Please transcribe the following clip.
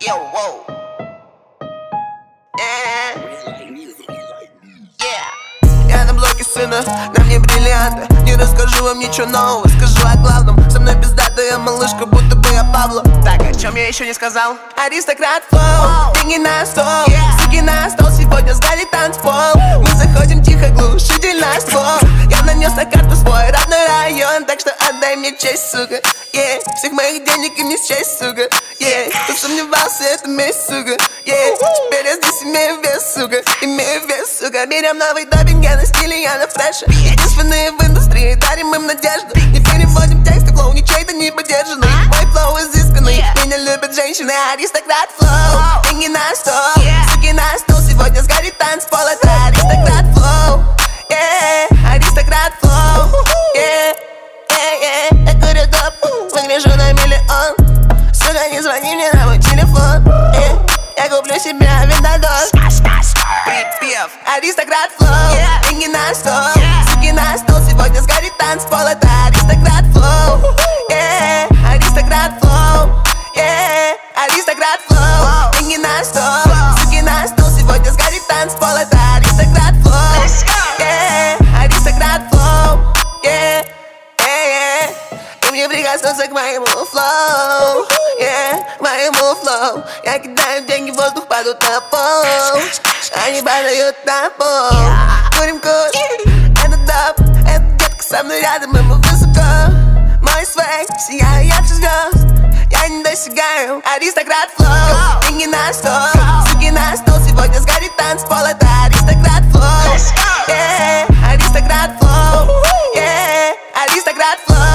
Yo, whoa. Я на блоке сына, на мне бриллианты. Не расскажу вам ничего нового, скажу о главном. Со мной пиздатая малышка, будто бы я Пабло. Так, о чем я еще не сказал? Аристократ флоу, деньги на стол, суки на стол, сегодня сгорит танцпол. Мы заходим тихо, глушитель на ствол. Я нанес на карту свой родной район, так что отдай мне честь, сука. Всех моих денег и не счесть, сука. Кто сомневался, это месть, сука. Теперь я здесь имею вес, сука. Имею вес, сука. Берем новый допинг, я на стиле, я на фреше. Единственные в индустрии, дарим им надежду. Не переводим тексты, флоу ничей-то не поддержанный. Мой флоу изысканный, меня любят женщины. Аристократ флоу, деньги на стол, суки на стол. Сегодня сгорит танцпол, это аристократ флоу. Аристократ флоу. Я курю доп, выгляжу на миллион. Сука, не звони мне на мой телефон. Я куплю себе винтодос. Припев. Аристократ флоу, деньги на стол, суки на стол. Сегодня сгорит танцпол, это аристократ флоу. Аристократ флоу. Аристократ флоу, деньги на стол, суки на стол. Сегодня сгорит танцпол, это аристократ флоу. Аристократ флоу. И мне прикоснуться к моему флоу, моему флоу. Я кидаю деньги в воздух, падают на пол. Они падают на пол. Курим курим, это доп. Эта детка со мной рядом, и мы высоко. Мой свек сияет ярче звезд. Я не достигаю. Аристократ флоу, деньги на стол, суки на стол. Сегодня сгорит танцпол, это аристократ флоу. Аристократ флоу. Аристократ флоу.